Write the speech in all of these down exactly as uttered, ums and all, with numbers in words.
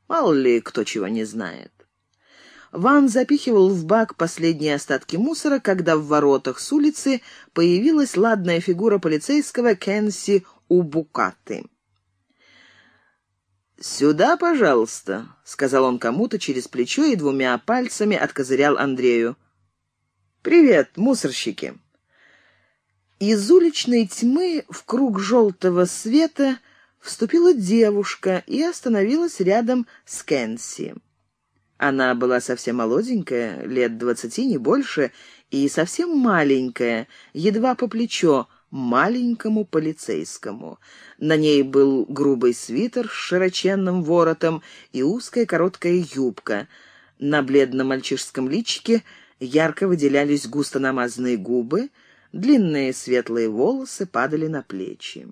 Мало ли кто чего не знает. Ван запихивал в бак последние остатки мусора, когда в воротах с улицы появилась ладная фигура полицейского Кенси Убукаты. «Сюда, пожалуйста», — сказал он кому-то через плечо и двумя пальцами откозырял Андрею. «Привет, мусорщики». Из уличной тьмы в круг желтого света вступила девушка и остановилась рядом с Кенси. Она была совсем молоденькая, лет двадцати, не больше, и совсем маленькая, едва по плечо, маленькому полицейскому. На ней был грубый свитер с широченным воротом и узкая короткая юбка. На бледном мальчишеском личике ярко выделялись густо намазанные губы, длинные светлые волосы падали на плечи.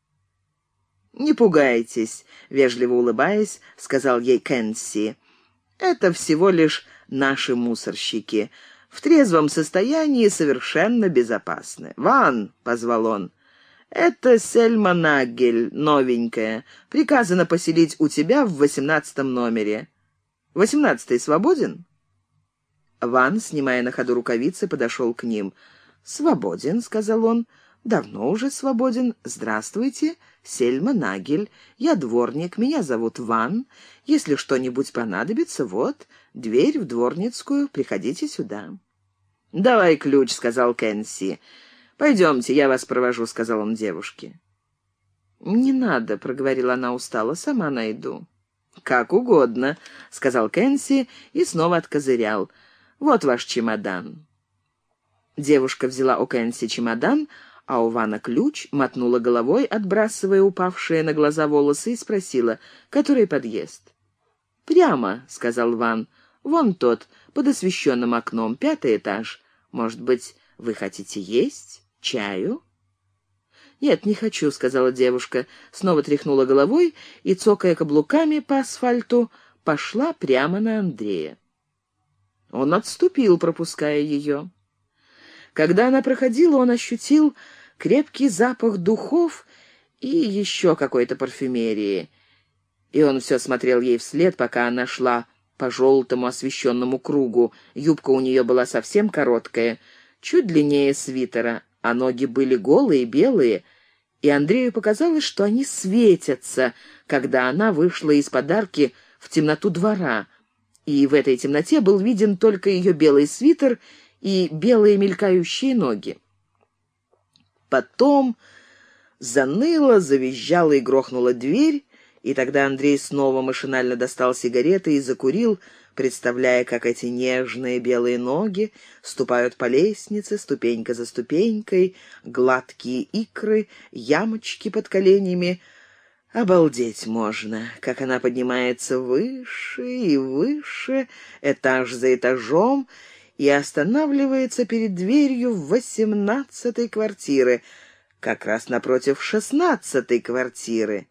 «Не пугайтесь», — вежливо улыбаясь, сказал ей Кенси. «Это всего лишь наши мусорщики. В трезвом состоянии совершенно безопасны. Ван», — позвал он, — «это Сельма Нагель, новенькая. Приказано поселить у тебя в восемнадцатом номере. Восемнадцатый свободен?» Ван, снимая на ходу рукавицы, подошел к ним. «Свободен», — сказал он. «Давно уже свободен. Здравствуйте, Сельма Нагель. Я дворник, меня зовут Ван. Если что-нибудь понадобится, вот, дверь в дворницкую, приходите сюда». «Давай ключ», — сказал Кенси. «Пойдемте, я вас провожу», — сказал он девушке. «Не надо», — проговорила она устало, — «сама найду». «Как угодно», — сказал Кенси и снова откозырял. «Вот ваш чемодан». Девушка взяла у Кенси чемодан, а у Вана ключ, мотнула головой, отбрасывая упавшие на глаза волосы, и спросила, который подъезд. «Прямо», — сказал Ван, — «вон тот, под освещенным окном, пятый этаж. Может быть, вы хотите есть? Чаю?» «Нет, не хочу», — сказала девушка, снова тряхнула головой и, цокая каблуками по асфальту, пошла прямо на Андрея. Он отступил, пропуская ее. Когда она проходила, он ощутил крепкий запах духов и еще какой-то парфюмерии. И он все смотрел ей вслед, пока она шла по желтому освещенному кругу. Юбка у нее была совсем короткая, чуть длиннее свитера, а ноги были голые, белые, и Андрею показалось, что они светятся, когда она вышла из подарки в темноту двора, и в этой темноте был виден только ее белый свитер и белые мелькающие ноги. Потом заныла, завизжала и грохнула дверь, и тогда Андрей снова машинально достал сигареты и закурил, представляя, как эти нежные белые ноги ступают по лестнице, ступенька за ступенькой, гладкие икры, ямочки под коленями. Обалдеть можно, как она поднимается выше и выше, этаж за этажом, и останавливается перед дверью в восемнадцатой квартиры, как раз напротив шестнадцатой квартиры.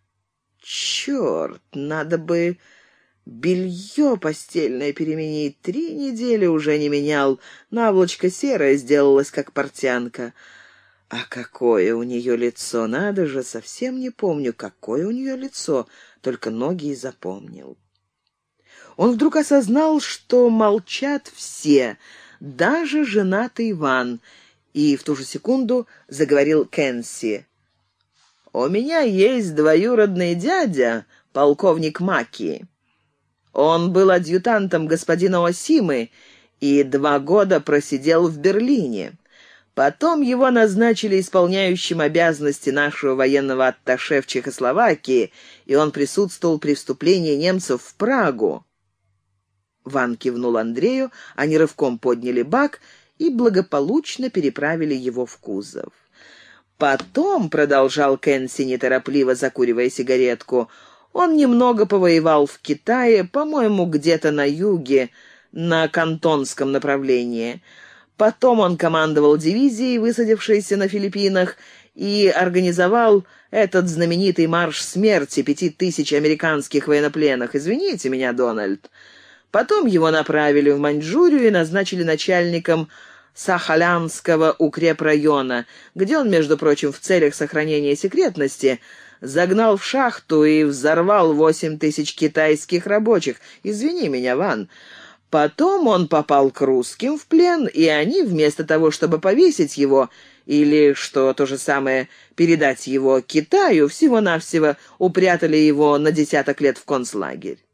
Черт, надо бы белье постельное переменить. Три недели уже не менял. Наволочка серая сделалась, как портянка. А какое у нее лицо, надо же, совсем не помню, какое у нее лицо, только ноги и запомнил. Он вдруг осознал, что молчат все, даже женатый Иван, и в ту же секунду заговорил Кенси. «У меня есть двоюродный дядя, полковник Маки. Он был адъютантом господина Осимы и два года просидел в Берлине. Потом его назначили исполняющим обязанности нашего военного атташе в Чехословакии, и он присутствовал при вступлении немцев в Прагу». Ван кивнул Андрею, они рывком подняли бак и благополучно переправили его в кузов. «Потом», — продолжал Кенси, неторопливо закуривая сигаретку, — «он немного повоевал в Китае, по-моему, где-то на юге, на Кантонском направлении. Потом он командовал дивизией, высадившейся на Филиппинах, и организовал этот знаменитый марш смерти пяти тысяч американских военнопленных. Извините меня, Дональд. Потом его направили в Маньчжурию и назначили начальником Сахалянского укрепрайона, где он, между прочим, в целях сохранения секретности загнал в шахту и взорвал восемь тысяч китайских рабочих. Извини меня, Ван. Потом он попал к русским в плен, и они, вместо того, чтобы повесить его, или, что то же самое, передать его Китаю, всего-навсего упрятали его на десяток лет в концлагерь.